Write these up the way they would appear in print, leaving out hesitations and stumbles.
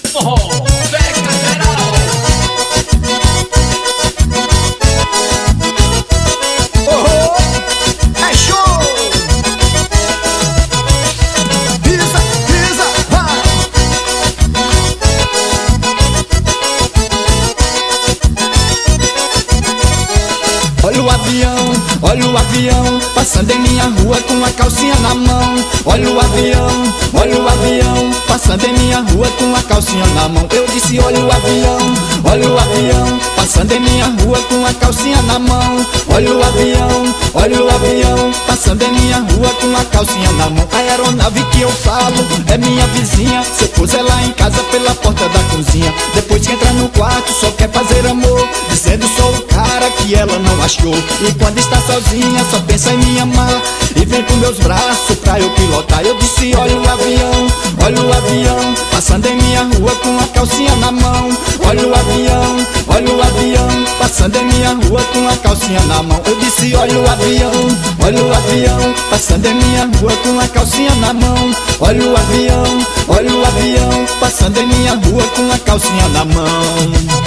Forró, pega geral. Oh, é show! Pisa, pisa, vai! Olha o avião, passando em minha rua com a calcinha na mão. Olha o avião, passando em minha rua com a calcinha na mão. Eu disse olha o avião, passando em minha rua com a calcinha na mão. Olha o avião, passando em minha rua com a calcinha na mão. A aeronave que eu falo é minha vizinha. Cê pôs ela em casa pela porta da cozinha. Depois que entra no quarto só quer fazer amor, dizendo sou o cara que ela não achou. E quando está sozinha só pensa em me amar e vem com meus braços pra eu pilotar. Eu disse olha o avião, passando em minha rua com a calcinha na mão. Olha o avião, passando em minha rua com a calcinha na mão. Eu disse olha o avião, passando em minha rua com a calcinha na mão. Olha o avião, passando em minha rua com a calcinha na mão.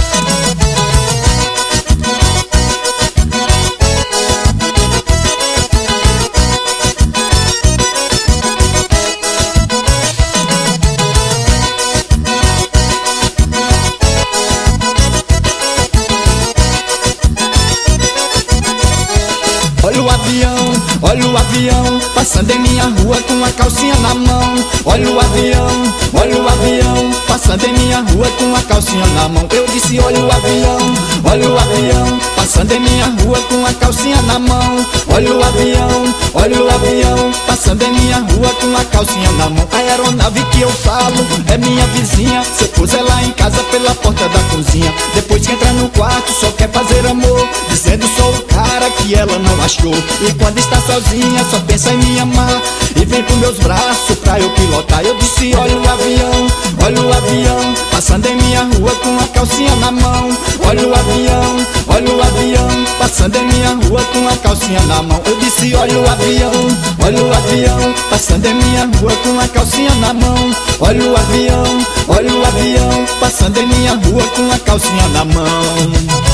Olha o avião, passando em minha rua com a calcinha na mão. Olha o avião, passando em minha rua com a calcinha na mão. Eu disse olha o avião, passando em minha rua com a calcinha na mão. Olha o avião, passando em minha rua com a calcinha na mão. A aeronave que eu falo é minha vizinha. Cê pôs ela em casa pela porta da cozinha. Depois que entra no quarto só quer fazer amor, dizendo sou o cara que ela não achou. E quando está sozinha só pensa em me amar e vem com meus braços pra eu pilotar. Eu disse olha o avião, passando em minha rua com a calcinha na mão. Olha o avião, passando em minha rua com a calcinha na mão. Eu disse olha o avião, passando em minha rua com a calcinha na mão. Olha o avião, passando em minha rua com a calcinha na mão.